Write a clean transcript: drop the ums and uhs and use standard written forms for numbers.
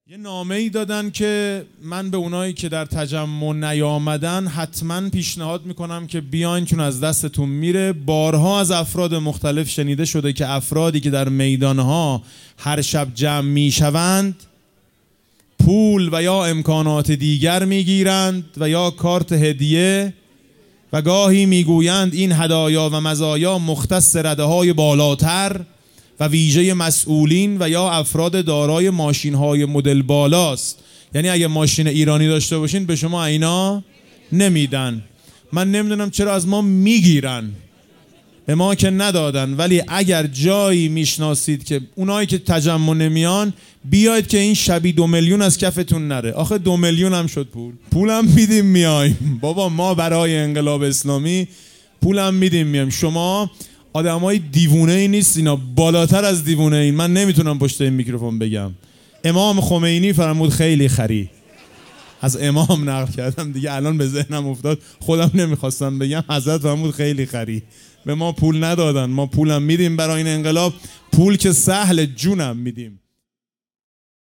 یه نامه‌ای دادن که من به اونایی که در تجمع نیامدن حتما پیشنهاد میکنم که بیاین چون از دستتون میره. بارها از افراد مختلف شنیده شده که افرادی که در میدانها هر شب جمع میشوند پول و یا امکانات دیگر میگیرند و یا کارت هدیه و گاهی میگویند این هدایا و مزایا مختص رده‌های بالاتر و ویژه مسئولین و یا افراد دارای ماشین‌های مدل بالاست. یعنی اگه ماشین ایرانی داشته باشین به شما اینا نمیدن. من نمیدونم چرا از ما میگیرن، به ما که ندادن. ولی اگر جایی میشناسید که اونایی که تجمع نمیان بیاید که این شبی 2 میلیون از کفتون نره. آخه 2 میلیون هم شد پولم میدیم میایم. بابا ما برای انقلاب اسلامی پولم میدیم میایم. شما آدمای دیوونه ای نیست، اینا بالاتر از دیوونه این. من نمیتونم پشت این میکروفون بگم. امام خمینی فرمود خیلی خری. از امام نقل کردم دیگه، الان به ذهنم افتاد، خودم نمیخواستم بگم. حضرت فرمود خیلی خری. به ما پول ندادن، ما پولم میدیم برای این انقلاب. پول که سهل، جونم میدیم.